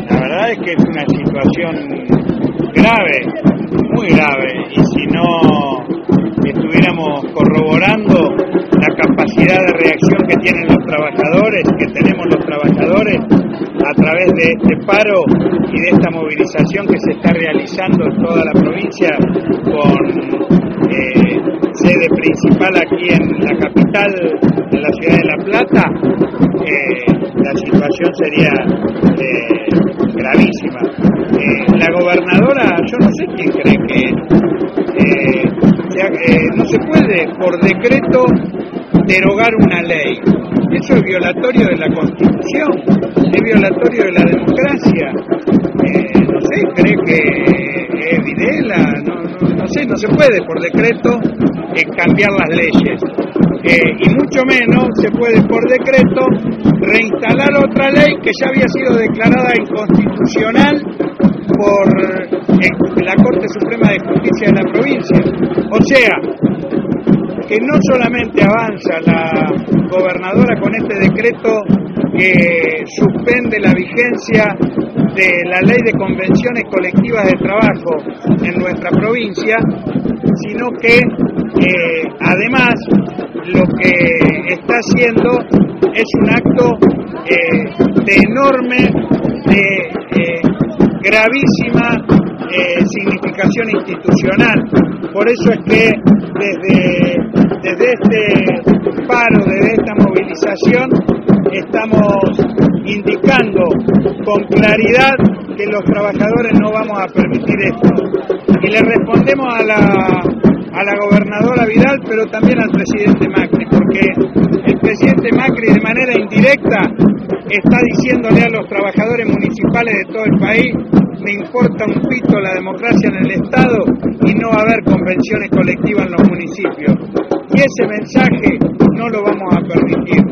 La verdad es que es una situación grave, muy grave, y si no estuviéramos corroborando la capacidad de reacción que tienen los trabajadores, que tenemos los trabajadores, a través de este paro y de esta movilización que se está realizando en toda la provincia, con sede principal aquí en la capital, en la ciudad de La Plata, la situación sería gravísima. La gobernadora, yo no sé quién cree que no se puede por decreto derogar una ley. Eso es violatorio de la Constitución, es violatorio de la democracia. No sé, cree que es Videla, no sé, no se puede por decreto cambiar las leyes. Y mucho menos se puede por decreto reinstalar otra ley que ya había sido declarada inconstitucional por la Corte Suprema de Justicia de la provincia. O sea, que no solamente avanza la gobernadora con este decreto que suspende la vigencia de la ley de convenciones colectivas de trabajo en nuestra provincia, sino que además lo que está haciendo es un acto de enorme, gravísima significación institucional. Por eso es que desde este paro, desde esta movilización, estamos indicando con claridad que los trabajadores no vamos a permitir esto. Y le respondemos a la gobernadora Vidal, pero también al presidente Macri, porque el presidente Macri de manera indirecta está diciéndole a los trabajadores municipales de todo el país: me importa un pito la democracia en el Estado y no va a haber convenciones colectivas en los municipios. Y ese mensaje no lo vamos a permitir.